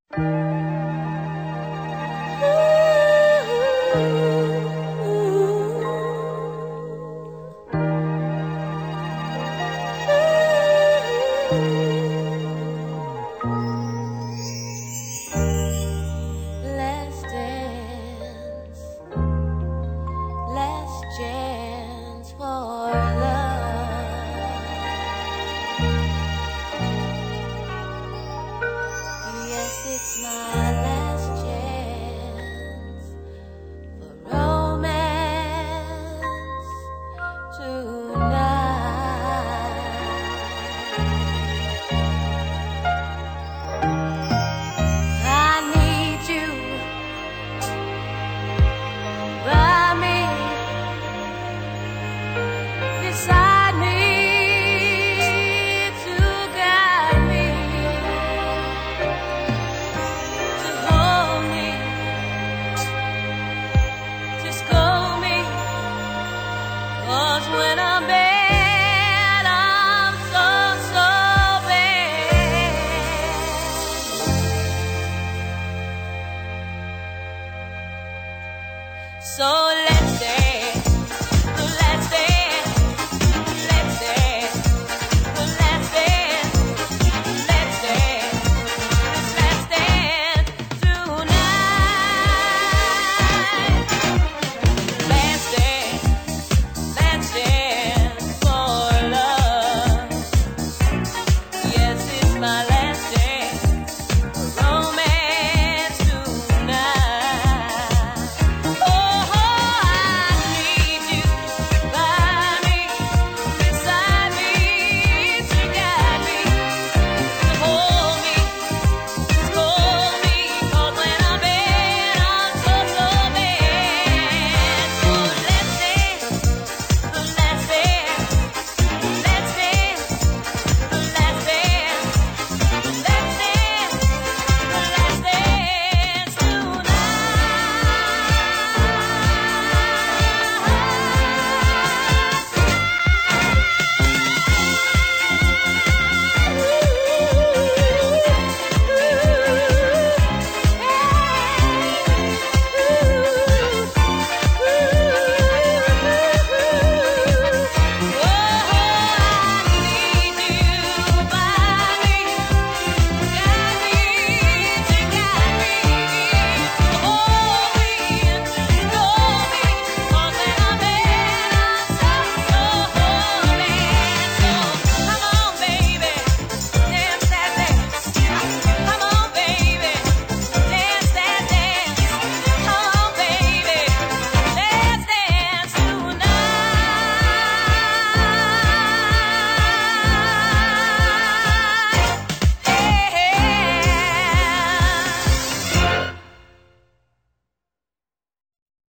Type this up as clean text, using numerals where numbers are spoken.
Chance for love. Yes, it's my last chance for romance tonight. I need you by me, beside me, to guide me, to hold me, to scold me. 'Cause when I'm bad, I'm so, so bad. So